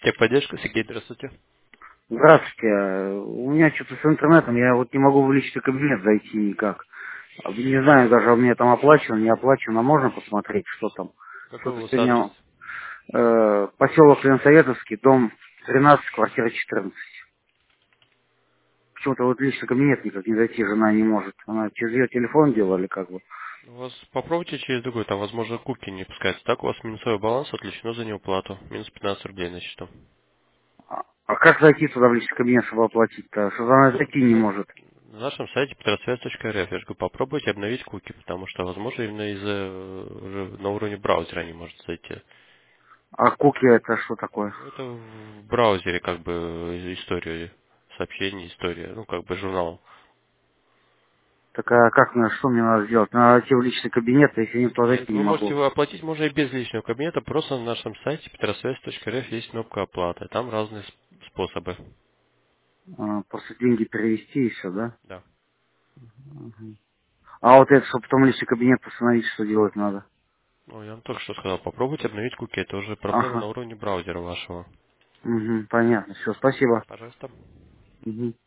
Техподдержка, Сергей, здравствуйте. Здравствуйте. У меня что-то с интернетом, я вот не могу в личный кабинет зайти никак. Не знаю даже, у меня там оплачено, не оплачено. Можно посмотреть, что там? Какой у Что-то вас адрес? сегодня поселок Ленсоветовский, дом 13, квартира 14. Почему-то вот в личный кабинет никак не зайти жена не может. Она через ее телефон делали как бы. У вас попробуйте через другой, там, возможно, куки не пускается. Так у вас минусовой баланс отключено за неуплату. Минус 15 рублей на счету. А как зайти туда в личный кабинет, чтобы оплатить-то? Что она зайти не может? На нашем сайте petrosвязь.рф, я же говорю, попробуйте обновить куки, потому что, возможно, именно из-за уже на уровне браузера не может зайти. А куки это что такое? Ну, это в браузере, как бы, история сообщений, история, ну, как бы, журнал. Так а как мне, что мне надо сделать? Надо идти в личный кабинет, а если не туда Нет, зайти не вы можете могу. его оплатить, можно и без личного кабинета, просто на нашем сайте petrosвязь.рф есть кнопка оплаты. Там разные способы. Просто деньги перевести и все, да? Да. А вот это, чтобы потом личный кабинет установить, что делать надо? Ну, я вам только что сказал, попробуйте обновить куки. Это уже проблема на Ага. уровне браузера вашего. Понятно. Все, спасибо. Пожалуйста. Мгм.